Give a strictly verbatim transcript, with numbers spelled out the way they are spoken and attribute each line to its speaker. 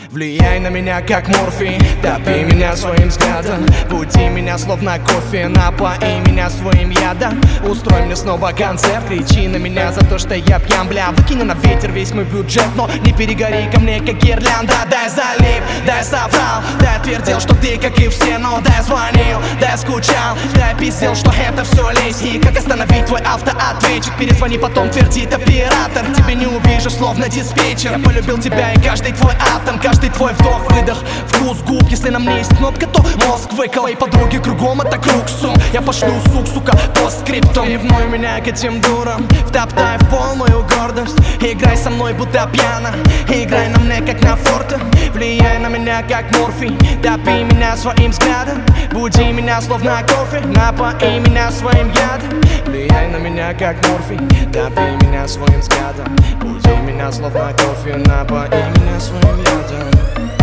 Speaker 1: Влияй на меня как морфий, топи меня своим взглядом, буди меня словно кофе, напои меня своим ядом. Устрой мне снова концерт, кричи на меня за то, что я пьян, бля. Выкини на ветер весь мой бюджет, но не перегори ко мне как гирлянда. Дай залип, дай соврал, дай твердил, что ты как и все, но дай звонил, дай скучал, дай пиздел, что это все лезь. И как остановить твой автоответчик? Перезвони, потом твердит оператор. Тебе не увижу, словно диспетчер. Я полюбил тебя и каждый твой атом, каждый твой вдох-выдох, вкус губ. Если на мне есть кнопка, то мозг выкол. И подруги кругом это круг сум. Я пошлю сук, сука, по скрипту. Ревнуй меня к этим дурам, втоптай в пол мою гордость. Играй со мной, будто пьяна, играй на мне, как на форте. Влияй на меня, как морфий, топи меня своим взглядом, буди меня, словно кофе, напои меня своим ядом. Влияй на меня, как морфий, топи меня своим взглядом, буди меня, словно кофе, напои меня своим ядом.